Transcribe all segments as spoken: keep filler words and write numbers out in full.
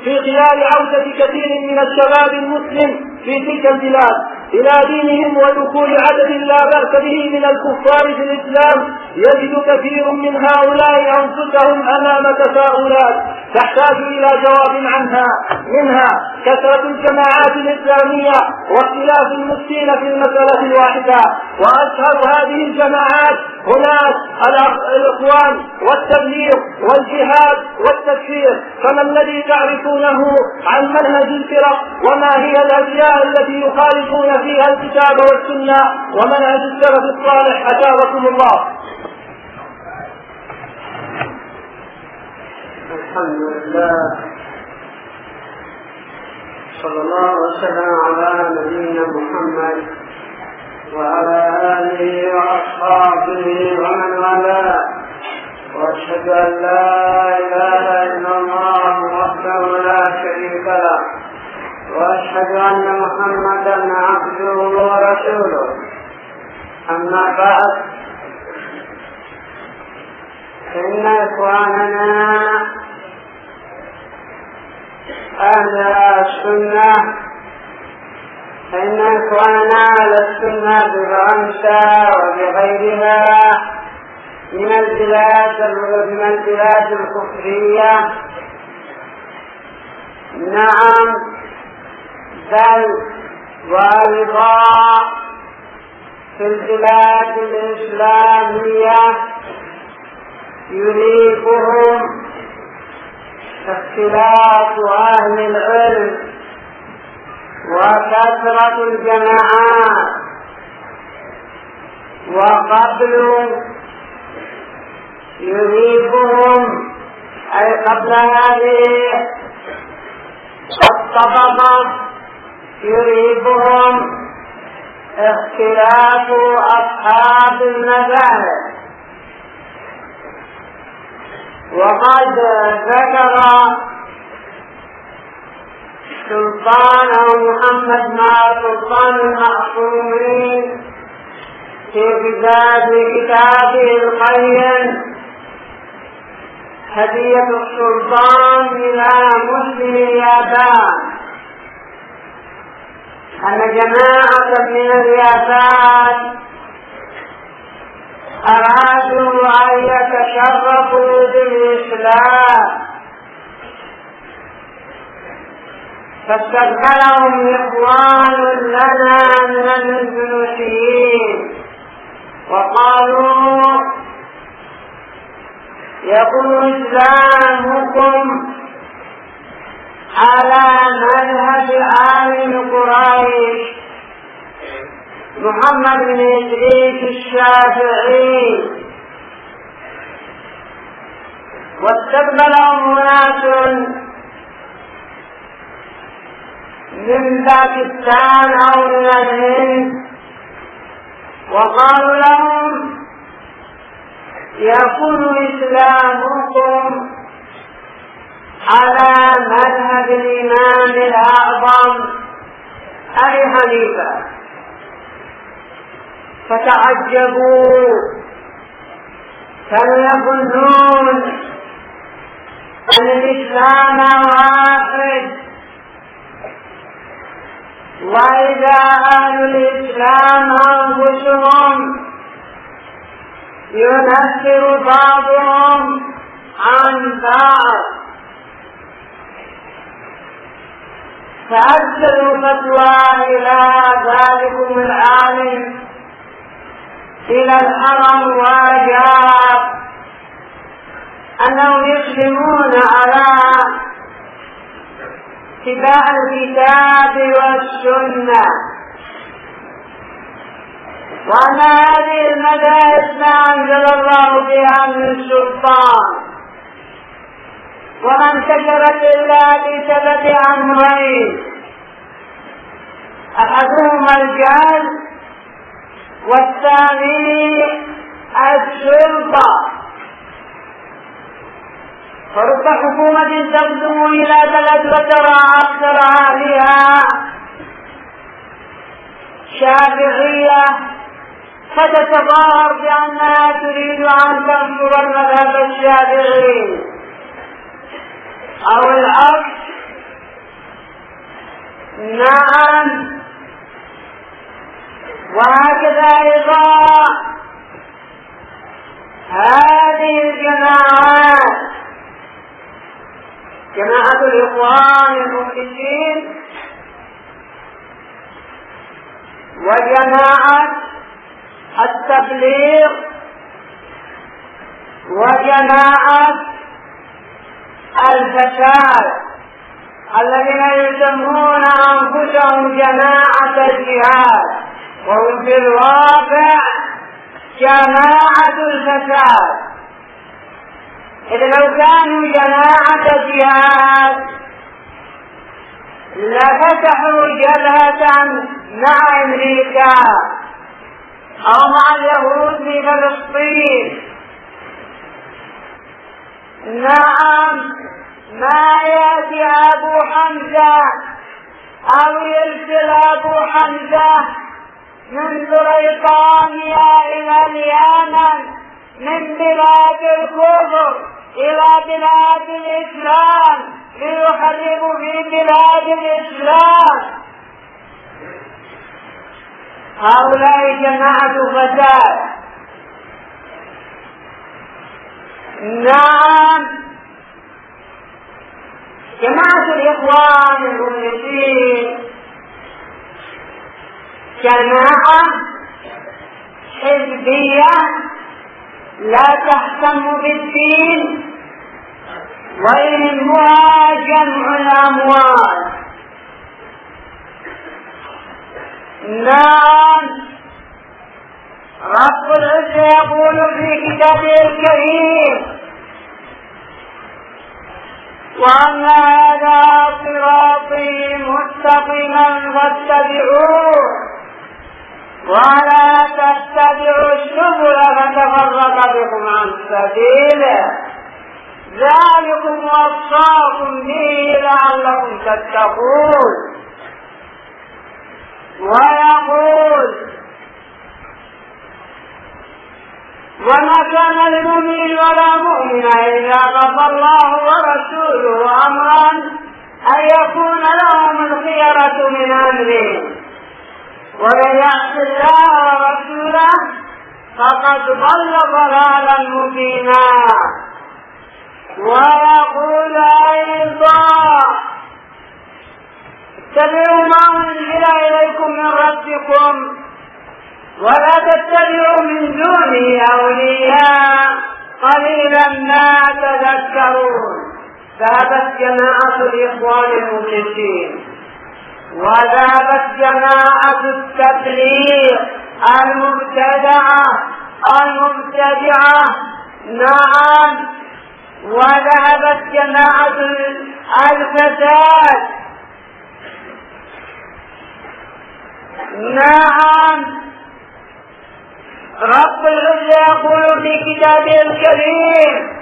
في خلال عودة كثير من الشباب المسلم في تلك البلاد إلى دينهم ودخول عدد لا بأس به من الكفار في الإسلام، يجد كثير من هؤلاء أنفسهم أمام تساؤلات تحتاج إلى جواب عنها، منها كثرة الجماعات الإسلامية واختلاف المفتين في المسألة الواحدة. وأشهر هذه الجماعات هناك الإخوان والتبليغ والجهاد والتكفير، فما الذي تعرفونه عن منهج الفرق وما هي الأشياء التي يخالفون فيها الكتاب والسنة ومنهج السلف الصالح؟ أجابكم الله. الحمد لله، صلى الله وسلم على نبينا محمد وعلى آله وأصحابه ومن والاه، وأشهد أن لا إله إلا الله وحده لا شريك له، وأشهد أن محمدا عبده ورسوله. أما بعد، إن إخواننا أهل السنة إن إخواننا أهل السنة بفرنسا وبغيرها من البلاد من البلاد الكفرية، نعم بل وأيضا في البلاد الإسلامية، يريبهم اختلاف أهل العلم وكثرة الجماعات. وقبل يريبهم أي قبل هذه الطبقة يريبهم اختلاف أصحاب المذاهب. وقد ذكر سلطان محمد مع سلطان المعصومين في كتاب كتابه القيم هدية السلطان إلى مسلم اليابان أن جماعة من اليابان أرادوا أن يتشرفوا بالإسلام، فاستقبلهم إخوان لنا من الإندونيسيين وقالوا: يكون إسلامكم على مذهب آل قريش محمد بن إدريس الشافعي. واستقبلهم أناس من باكستان أو من الهند وقالوا لهم: يكون إسلامكم على مذهب الإمام الأعظم أبي حنيفة. فتعجبوا، كانوا يظنون أن الإسلام واحد، وإذا أهل الإسلام أنفسهم ينفر بعضهم عن بعض. فأرسلوا فتوى إلى ذلكم العالم إلى الحرم وأجاب أنهم يسلمون على اتباع الكتاب والسنة، وأن هذه المذاهب ما أنزل الله بها من سلطان، وما انتشرت إلا بسبب أمرين: أحدهما الجهل، والثاني السلطة. فرب حكومة تقدم إلى بلد وترى أكثر أهلها شافعية، فتتظاهر بأنها تريد أن تنصر المذهب الشافعي، أو العكس نعم. وهكذا أيضا هذه الجماعات، جماعة الإخوان المخلصين وجماعة التبليغ وجماعة الفساد الذين يسمون أنفسهم جماعة الجهاد وهم في الواقع جماعة الفساد. إذا لو كانوا جماعة جهاد لفتحوا جبهة مع أمريكا أو مع اليهود في فلسطين. نعم، ما يأتي أبو حمزة أو يرسل أبو حمزة من بريطانيا إلى اليمن، من بلاد الكفر إلى بلاد الإسلام ليحرروا في بلاد الإسلام. هؤلاء جماعة فساد. نعم، جماعة الإخوان المخلصين جماعة حزبية لا تهتم بالدين ويهمها جمع الأموال. نعم، رب العزة يقول في كتابه الكريم: وأن هذا صراطي مستقيما فاتبعوه ولا تتبعوا السبل فتفرق بكم عن سبيله ذلكم وصاكم به لعلكم تتقون. ويقول: وما كان لمؤمن ولا مؤمنة إذا قضى الله ورسوله أمرا أن يكون لهم الخيرة من أمرهم ومن يعص الله ورسوله فقد ضل ضلالا مبينا. ويقول أيضا: اتبعوا ما أنزل إليكم من ربكم ولا تتبعوا من دونه أولياء قليلا ما تذكرون. ذهبت جماعة الإخوان المخلصين وذهبت جماعة التبليغ المبتدعة المبتدعة. نعم، وذهبت جماعة الفساد. نعم، رب العزة يقول في كتابه الكريم: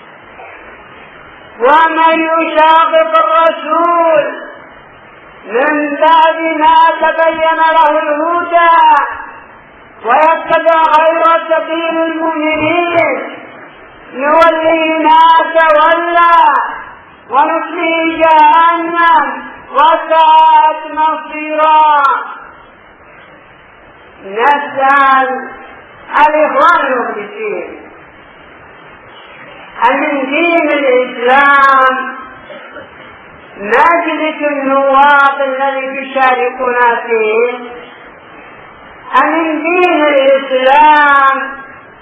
ومن يشاقق الرسول من بعد ما تبين له الهدى ويتبع غير سبيل المؤمنين نوليه ما تولى ونصليه جهنم وساءت مصيرا. نسأل الإخوان المخلصين أن من دين الإسلام مجلس النواب الذي تشاركنا فيه، أن من دين الإسلام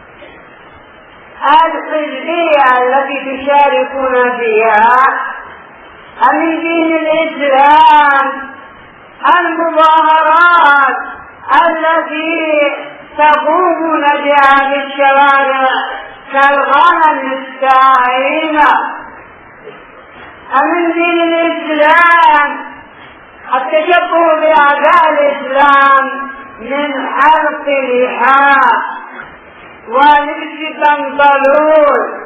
الحزبية التي تشاركون فيها، أن من دين الإسلام المظاهرات التي تقومون بها في الشوارع كالغنم السائمة. من دين الإسلام التشبه بأعداء الإسلام من حلق لحاء ولبس بنطلون.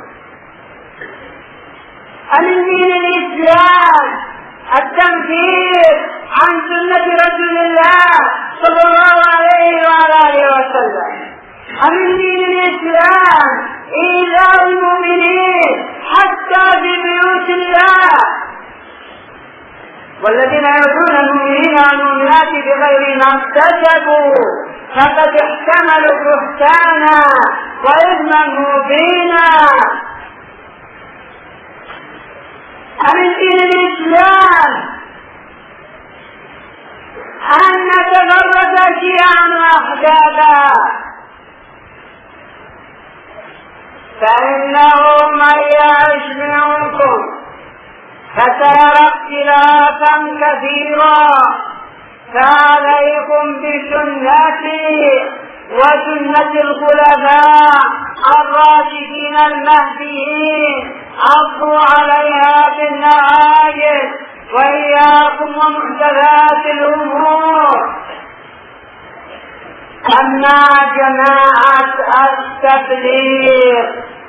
من دين الإسلام التنفير عن سنة رسول الله صلى الله عليه وعلى آله وسلم. من دين الإسلام إيذاء المؤمنين حتى في بيوت الله. والذين يؤذون المؤمنين والمؤمنات بغير ما اكتسبوا فقد احتملوا بهتانا وإثما مبينا. أمن دين الإسلام أن نتفرق شيعا وأحزابا، فإنه من يعش منكم فسيرى اختلافا كثيرا، فعليكم بسنتي وسنة الخلفاء الراشدين المهديين عضوا عليها بالنواجذ وإياكم ومحدثات الأمور. أما جماعة التبليغ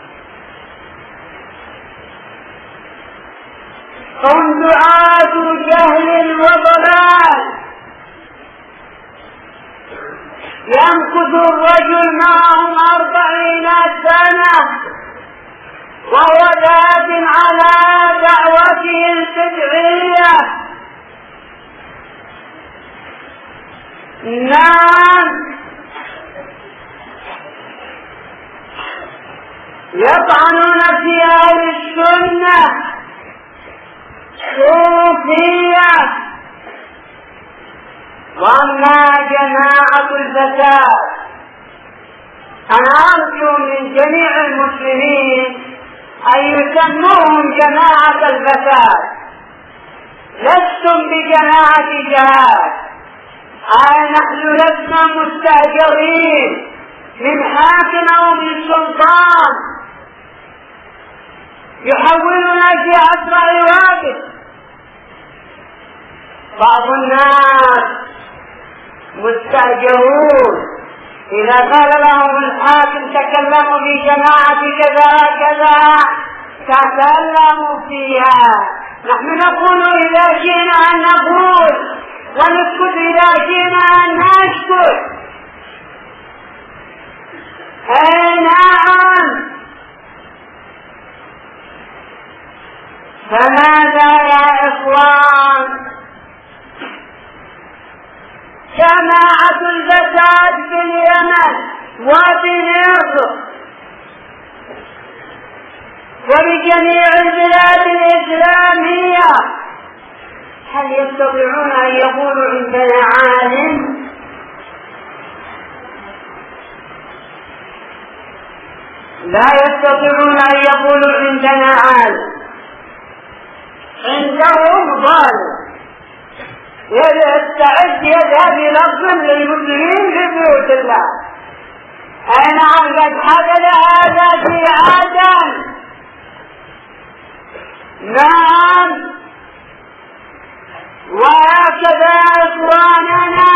هم دعاة جهل وضلال، يمكث الرجل معهم أربعين سنة وهو ذات على دعوته البدعية. نعم، يطعنون في أهل السنة صوفية. وأما جماعة الفساد أنا أرجو من جميع المسلمين أن يسموهم جماعة الفساد. لستم بجماعة جهاد، أي نحن لسنا مستأجرين من حاكم أو من سلطان يحولنا في أسرع واقف. بعض الناس مستأجرون، إذا قال لهم الحاكم تكلموا في جماعة كذا كذا تكلموا فيها. نحن نقول إذا شئنا أن نقول ونسكت إذا شئنا أن نسكت. أي نعم. فماذا يا إخوان؟ جماعة الفساد في اليمن وبمصر وبجميع البلاد الإسلامية، هل يستطيعون أن يقولوا عندنا عالم؟ لا يستطيعون أن يقولوا عندنا عالم. عندهم ظالم يستعد يذهب ينظم للمسلمين في بيوت الله. أي نعم، قد حدث هذا في عدن. نعم، وهكذا إخواننا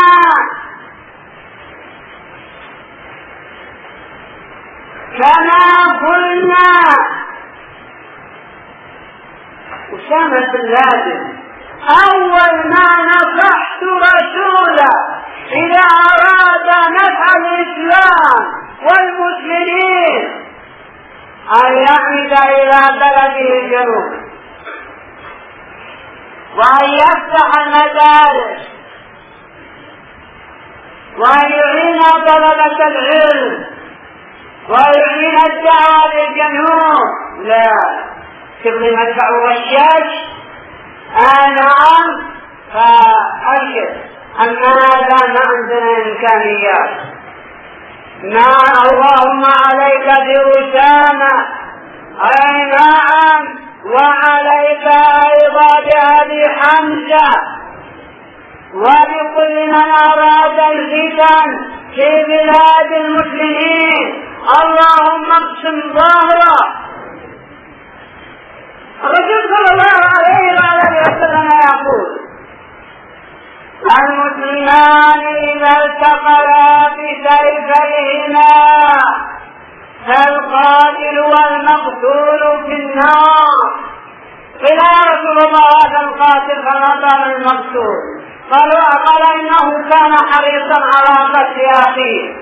كما قلنا أسامة بن لادن أول ما نصحت رسولا إذا أراد نفع الإسلام والمسلمين أن يعمد إلى بلده الجنوب وأن يفتح المدارس وأن يعين طلبة العلم ويعين الدعوة للجنوب. لا تبغي مدفع والشاش. آه نعم، فأشد أما هذا ما عندنا إمكانيات. نعم، اللهم عليك بأسامة. أي نعم، وعليك أيضا بأبي حمزة وبكل من أراد الفتن في بلاد المسلمين. اللهم اقسم ظهره. الرسول صلى الله عليه وآله وسلم يقول: المسلمان إذا التقيا بسيفيهما فالقاتل والمقتول في النار. قيل يا رسول الله هذا القاتل فما بال المقتول؟ قال إنه كان حريصا على قتل أخيه.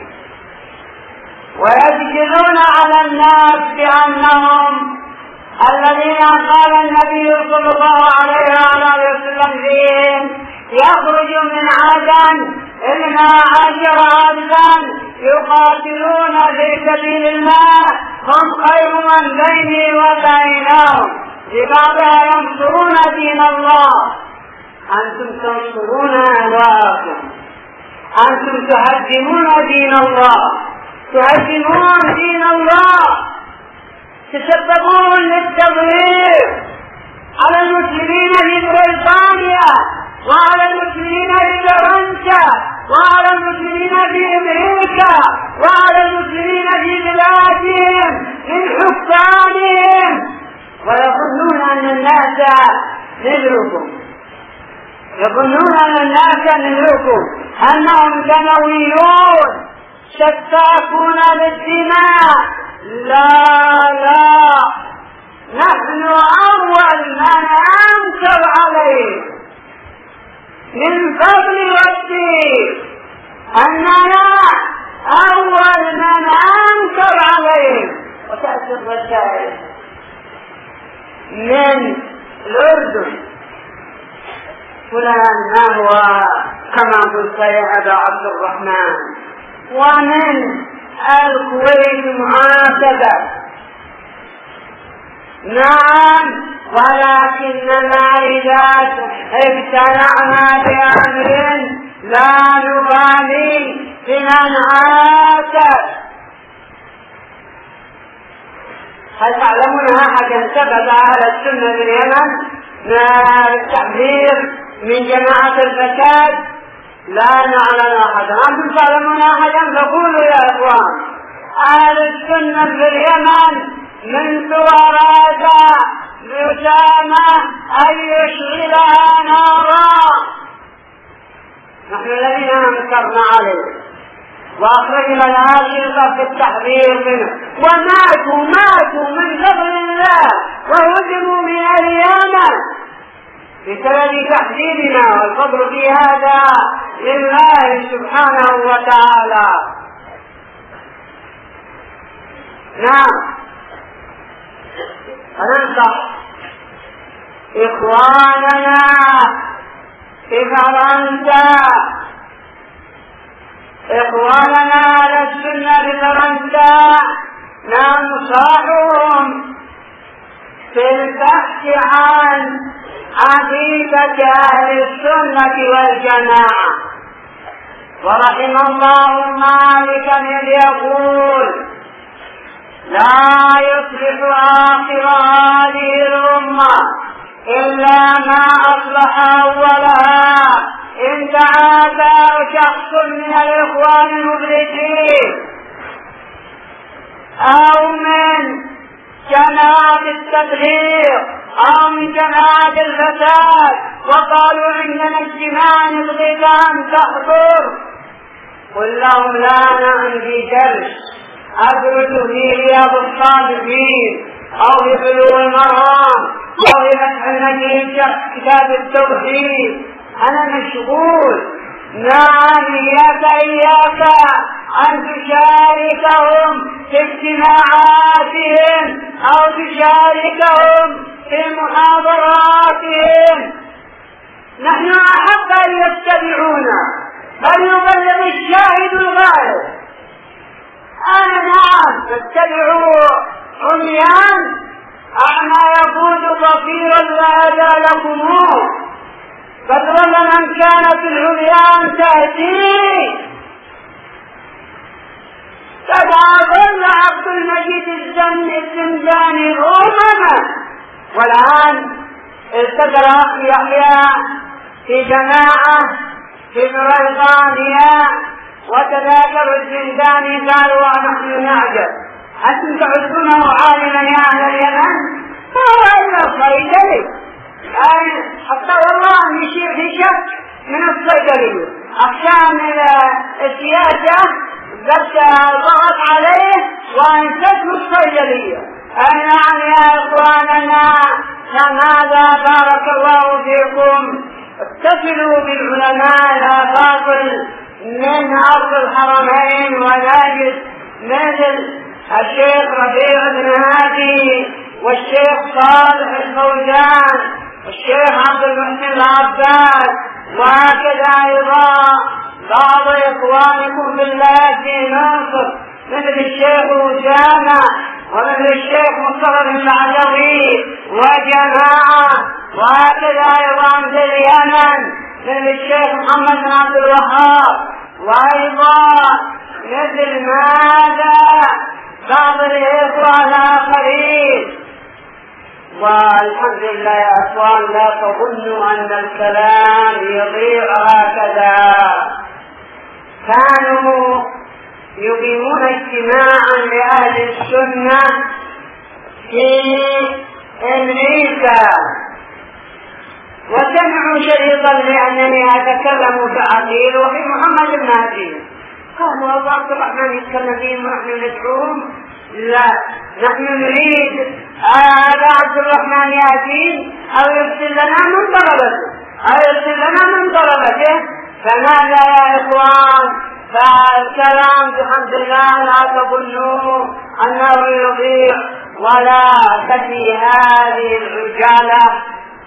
ويجدون على الناس بأنهم الذين قال النبي صلى الله عليه وسلم فيهم يخرج من عدن اثنا عشر ألفا يقاتلون في سبيل الله، هم خير من بيني وبينهم، ببعضها ينصرون دين الله. أنتم تنصرون أهواءكم، أنتم تهدمون دين الله، تهدمون دين الله، تسببون للتضليل على المسلمين في بريطانيا، وعلى المسلمين في فرنسا، وعلى المسلمين في أمريكا، وعلى المسلمين في بلادهم من حكامهم، ويظنون أن الناس مثلكم، يظنون أن الناس مثلكم، أنهم دمويون سفاكون للدماء. لا لا، نحن أول من أنكر عليه من فضل ربي، أننا أول من أنكر عليه. وتأتي الرسائل من الأردن، فلان ما هو كما قلت يا أبا عبد الرحمن، ومن الكويت معاتبة. نعم، ولكننا إذا ابتلعنا بأمر لا نبالي بمن عاتب. هل تعلمون أحدا ثبت على السنة باليمن بالتحذير من جماعة الفساد؟ لا نعلم أحدا. أنتم تعلمون أحدا فقولوا يا إخوان. أهل السنة في اليمن منذ أراد أسامة أن يشغلها نارا نحن الذين أنكرنا عليه وأخرجنا العاشقة في التحذير منه، وماتوا ماتوا من فضل الله وهزموا من اليمن بسبب تحذيرنا، والفضل في هذا لله سبحانه وتعالى. نعم، فننصح إخواننا في فرنسا، إخواننا على السنة بفرنسا، ننصحهم في البحث عن عقيدة أهل السنة والجماعة. ورحم الله مالكا إذ يقول: لا يصلح آخر هذه الأمة إلا ما أصلح أولها. إن تعالى شخص من الإخوان المفلسين أو من جماعة التبليغ أو من جماعة الفساد وقالوا عندنا اجتماع نبغيك أن تحضر، قل لهم لا نعم في درس أدرس في رياض الصالحين أو في بلوغ المرام أو في فتح المجيد كتاب التوحيد، أنا مشغول. نعم، إياك إياك أن تشاركهم في اجتماعاتهم أو تشاركهم في محاضراتهم. نحن أحق أن يتبعونا، بل يبلغ الشاهد الغائب. أنا نعم اتبعوا عميان، أعمى يقود بصيرا وهدى لكموه، فضل من كانت العميان تهدي. فضل عبد المجيد الزنداني أمما، والآن استدر أخي يحيى في جماعة في بريطانيا، وتذاكروا الزنداني قالوا ونحن نعجب أنتم تعدونه عالما يا أهل اليمن؟ فهو إلا صيدلي، يعني حتى والله يشير في شك من الصيدلية. أقسام السياسة بس ضغط عليه وانسته الصيدلية. نعم يا إخواننا، فماذا بارك الله فيكم اتصلوا بالعلماء الأفاضل من أرض الحرمين ونجد مثل الشيخ ربيع بن هادي والشيخ صالح الفوزان والشيخ عبد المحسن العباس وهكذا أيضا بعض إخوانكم بالله في مصر مثل الشيخ أسامة ومثل الشيخ مصطفى بن العدوي وجماعة، وهكذا أيضا في اليمن مثل الشيخ محمد بن عبد الوهاب، وأيضا مثل ماذا بعض الإخوة الآخرين. والحمد لله يا أخوان، لا تظنوا أن الكلام يضيع هكذا. كانوا يقيمون اجتماعا لأهل السنة في أمريكا، وسمعوا شريطا لأنني أتكلم في عقيل وفي محمد بن عقيل. قالوا أبو عبد الرحمن يتكلم فيهم ونحن ندعوهم؟ لا، نحن نريد هذا عبد الرحمن يأتي أو يرسل لنا من طلبته أو يرسل لنا من طلبته. فماذا يا إخوان؟ فالكلام بحمد الله لا تظنوا أنه يضيع ولا تفي هذه العجالة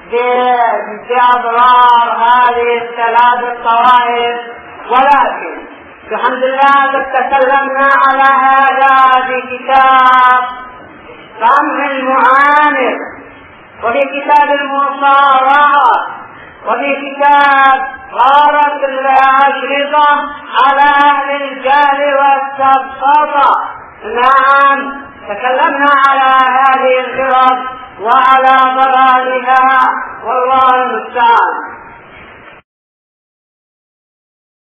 بأضرار هذه الثلاث الطوائف، ولكن بحمد الله قد تكلمنا على هذا في كتاب سمع المعانق، وفي كتاب المصارعة، وفي كتاب غارة الأشرطة على أهل الجهل والسفسطة. نعم، تكلمنا على هذه الفرق وعلى ضلالها، والله المستعان.